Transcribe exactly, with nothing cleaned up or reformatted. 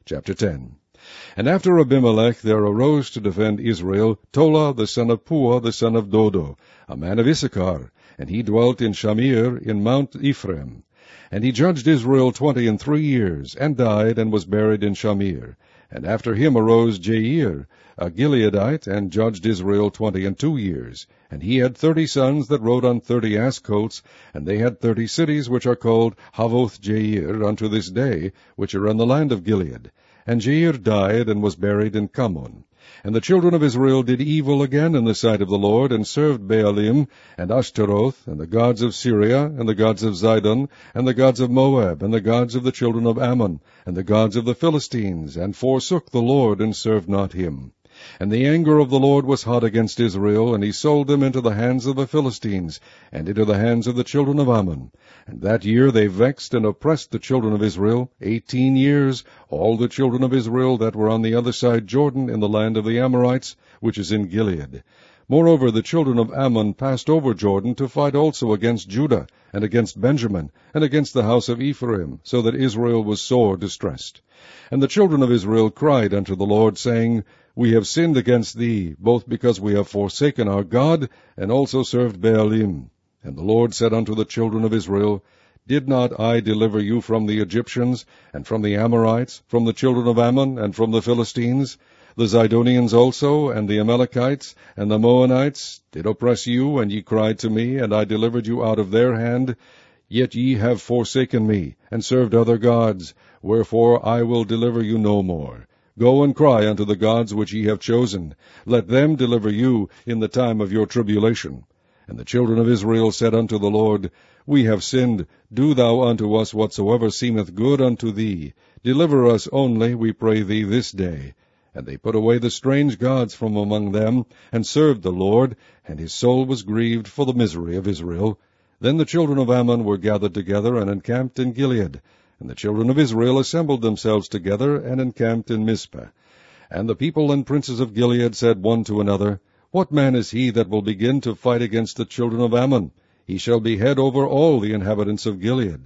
Chapter ten. And after Abimelech there arose to defend Israel Tola the son of Puah the son of Dodo, a man of Issachar, and he dwelt in Shamir in Mount Ephraim. And he judged Israel twenty and three years, and died, and was buried in Shamir. And after him arose Jair, a Gileadite, and judged Israel twenty and two years. And he had thirty sons that rode on thirty ass colts, and they had thirty cities, which are called Havoth Jair unto this day, which are in the land of Gilead. And Jair died, and was buried in Cammon. And the children of Israel did evil again in the sight of the Lord, and served Baalim, and Ashtaroth, and the gods of Syria, and the gods of Zidon, and the gods of Moab, and the gods of the children of Ammon, and the gods of the Philistines, and forsook the Lord, and served not him. And the anger of the Lord was hot against Israel, and he sold them into the hands of the Philistines, and into the hands of the children of Ammon. And that year they vexed and oppressed the children of Israel, eighteen years, all the children of Israel that were on the other side Jordan, in the land of the Amorites, which is in Gilead. Moreover, the children of Ammon passed over Jordan to fight also against Judah, and against Benjamin, and against the house of Ephraim, so that Israel was sore distressed. And the children of Israel cried unto the Lord, saying, We have sinned against thee, both because we have forsaken our God, and also served Baalim. And the Lord said unto the children of Israel, Did not I deliver you from the Egyptians, and from the Amorites, from the children of Ammon, and from the Philistines? The Zidonians also, and the Amalekites, and the Moabites did oppress you, and ye cried to me, and I delivered you out of their hand. Yet ye have forsaken me, and served other gods, wherefore I will deliver you no more. Go and cry unto the gods which ye have chosen. Let them deliver you in the time of your tribulation. And the children of Israel said unto the Lord, We have sinned. Do thou unto us whatsoever seemeth good unto thee. Deliver us only, we pray thee, this day. And they put away the strange gods from among them, and served the Lord, and his soul was grieved for the misery of Israel. Then the children of Ammon were gathered together, and encamped in Gilead. And the children of Israel assembled themselves together, and encamped in Mizpah. And the people and princes of Gilead said one to another, What man is he that will begin to fight against the children of Ammon? He shall be head over all the inhabitants of Gilead.